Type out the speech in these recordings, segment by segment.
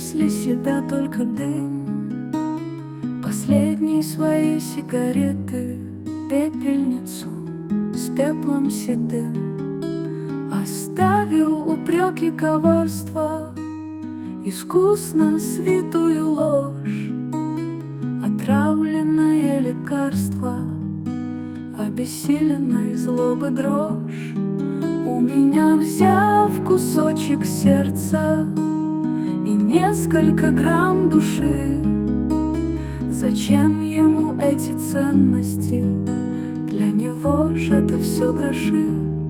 После себя только дым последней своей сигареты, пепельницу с пеплом седым. Оставил упреки, коварства, искусно свитую ложь, отравленное лекарство, обессиленной злобы дрожь. У меня, взяв кусочек сердца и несколько грамм души, зачем ему эти ценности? Для него же это все гроши.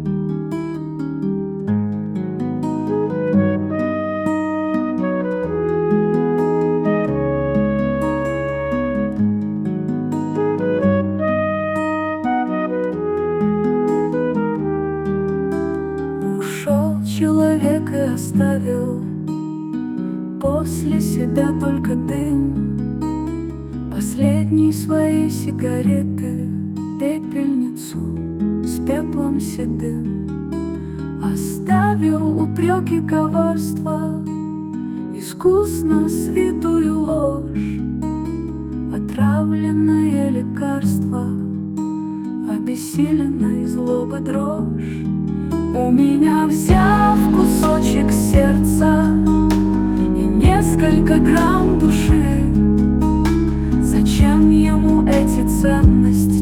Ушел человек и оставил после себя только дым последней своей сигареты, пепельницу с пеплом седым. Оставил упреки, коварства, искусно свитую ложь, отравленное лекарство, обессиленной злобы дрожь. У меня, взяв кусочек сердца и несколько грамм души, зачем ему эти ценности?